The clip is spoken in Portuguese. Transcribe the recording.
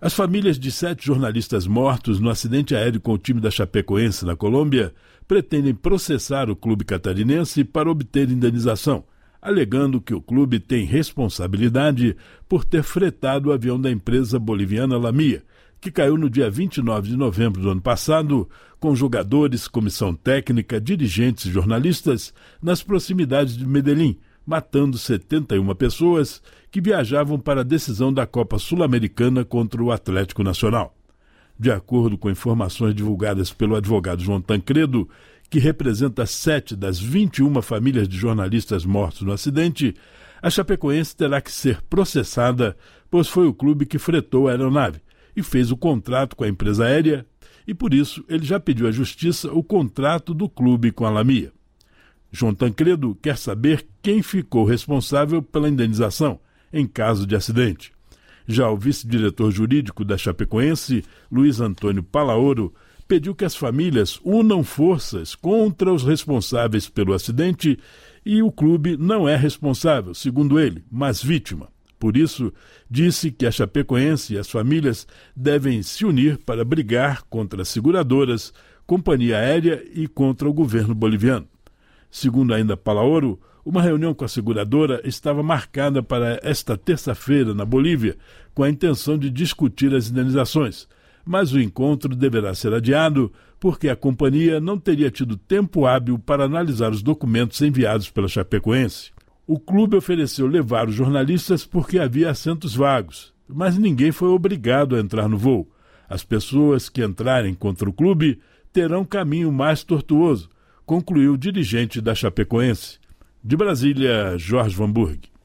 As famílias de 7 jornalistas mortos no acidente aéreo com o time da Chapecoense na Colômbia pretendem processar o clube catarinense para obter indenização, alegando que o clube tem responsabilidade por ter fretado o avião da empresa boliviana Lamia, que caiu no dia 29 de novembro do ano passado, com jogadores, comissão técnica, dirigentes e jornalistas nas proximidades de Medellín, matando 71 pessoas que viajavam para a decisão da Copa Sul-Americana contra o Atlético Nacional. De acordo com informações divulgadas pelo advogado João Tancredo, que representa 7 das 21 famílias de jornalistas mortos no acidente, a Chapecoense terá que ser processada, pois foi o clube que fretou a aeronave e fez o contrato com a empresa aérea, e por isso ele já pediu à Justiça o contrato do clube com a Lamia. João Tancredo quer saber quem ficou responsável pela indenização em caso de acidente. Já o vice-diretor jurídico da Chapecoense, Luiz Antônio Palaoro, pediu que as famílias unam forças contra os responsáveis pelo acidente e o clube não é responsável, segundo ele, mas vítima. Por isso, disse que a Chapecoense e as famílias devem se unir para brigar contra as seguradoras, companhia aérea e contra o governo boliviano. Segundo ainda Palaoro, uma reunião com a seguradora estava marcada para esta terça-feira na Bolívia, com a intenção de discutir as indenizações, mas o encontro deverá ser adiado porque a companhia não teria tido tempo hábil para analisar os documentos enviados pela Chapecoense. O clube ofereceu levar os jornalistas porque havia assentos vagos, mas ninguém foi obrigado a entrar no voo. As pessoas que entrarem contra o clube terão caminho mais tortuoso, concluiu o dirigente da Chapecoense. De Brasília, Jorge Vanburg.